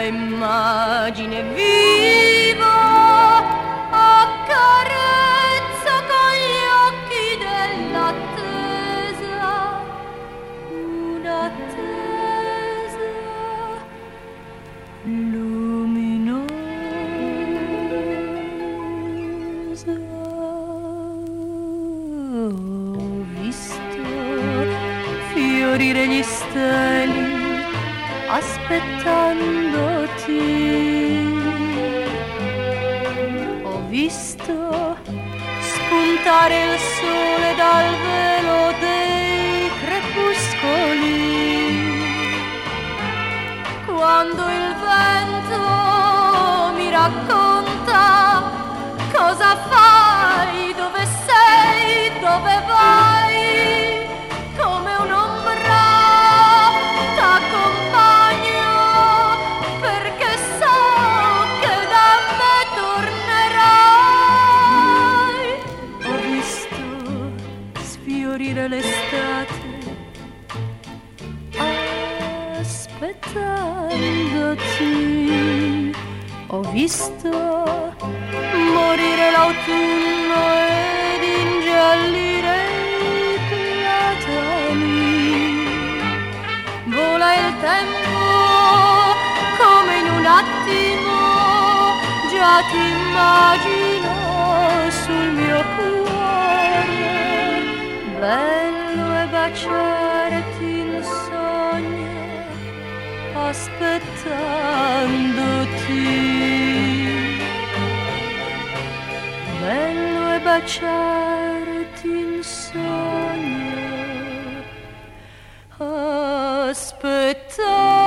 immagine viva accarezza con gli occhi dell'attesa, un'attesa luminosa. Ho visto fiorire gli steli aspettandoti, ho visto spuntare il sole dal velo dei crepuscoli, quando il vento mi racconta cosa fai, dove sei, dove vai, come un'ombra t'accompagno, perché so che da me tornerai. Ho visto sfiorire l'estate aspettandoti, ho visto morire l'autunno ed ingiallire i platani. Vola il tempo come in un attimo, già ti immagino sul mio cuore. Bello è baciarti in sogno aspettandoti. Bello è baciarti in sogno aspettandoti.